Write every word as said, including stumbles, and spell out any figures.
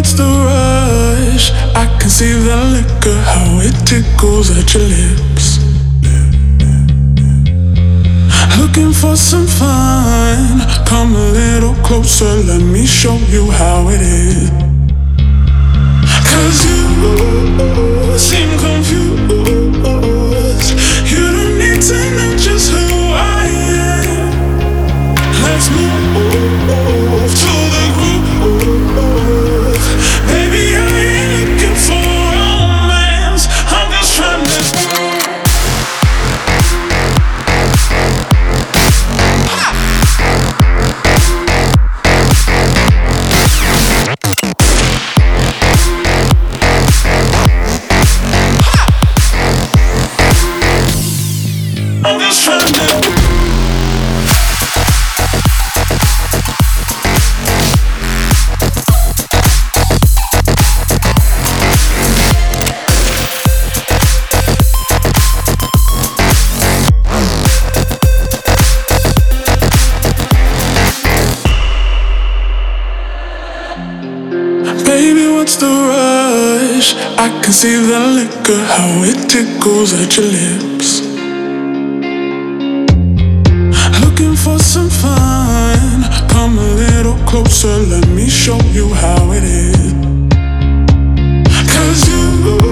what's the rush? I can see the liquor, how it tickles at your lips. Looking for some fun, come a little closer, let me show you how it is. Cause you seem confused, you don't need to know just who I am. Let's move to the groove. Baby, I ain't looking for romance, I'm just trying to I'm just trying to Baby, what's the rush? I can see the liquor, how it tickles at your lips. Looking for some fun, come a little closer, let me show you how it is. Cause you